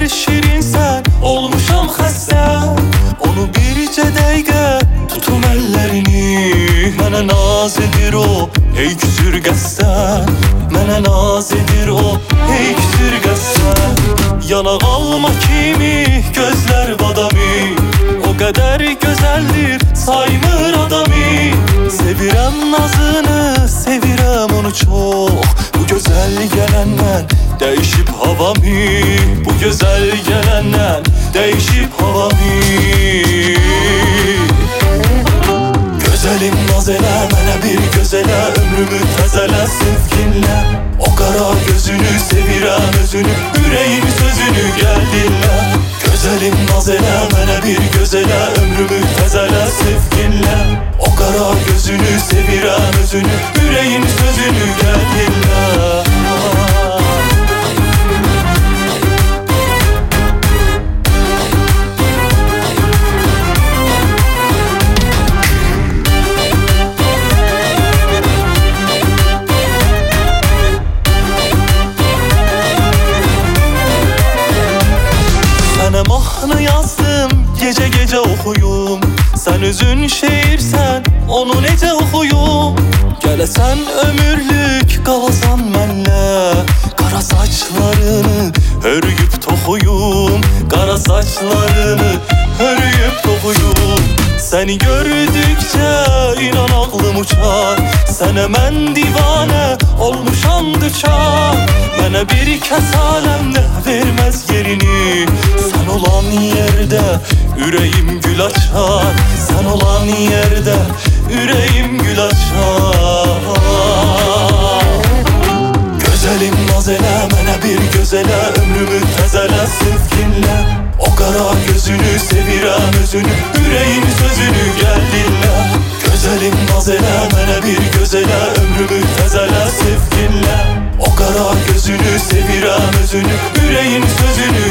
şirin sen, olmuşam xəstə. Onu bircə dəqiqə tutum əllərini. Mənə naz edir o, ey küsür qəsdən. Mənə naz edir o, ey küsür qəsdən. Yanaq alma kimi gözlər badami, o qədər gözəldir saymır adamı. Sevirəm nazını, sevirəm onu çox. Bu gözəl gələndən dəyişib havamı. Bu gözəl gələndən dəyişib havamı. Gözəlim naz elə, mənə bir gözələ. Ömrümü təzələ sevginlə. O qara gözünü sevirəm özünü. Ürəyim sözünü gəl dinlə. Gözəlim naz elə, mənə bir gözələ. Ömrümü təzələ sevginlə. O qara gözünü sevirəm özünü. Ürəyim sözünü gəl dinlə. Sənə mahnı yazdım, gecə-gecə oxuyum. Sən özün şeirsən, onu necə oxuyum. Gələsən ömürlük, qalasan mənlə. Qara saçlarını hörüyüb toxuyum. Qara saçlarını hörüyüb toxuyum. Səni gördükcə inan ağlım uçar. Sənə mən divanə olmuşam düçar. Mənə bir kəs aləmdə verməz yerini. Sən olan yerdə ürəyim gül açar. Sən olan yerdə ürəyim gül açar. Gözəlim naz elə, mənə bir gözələ. Ömrümü təzələ sevginlə. O qara gözünü sevirəm özünü. Ürəyim sözünü gəl dinlə. Gözəlim naz elə, mənə bir gözələ. Ömrümü təzələ sevginlə. O qara gözünü sevirəm özünü. Ürəyim sözünü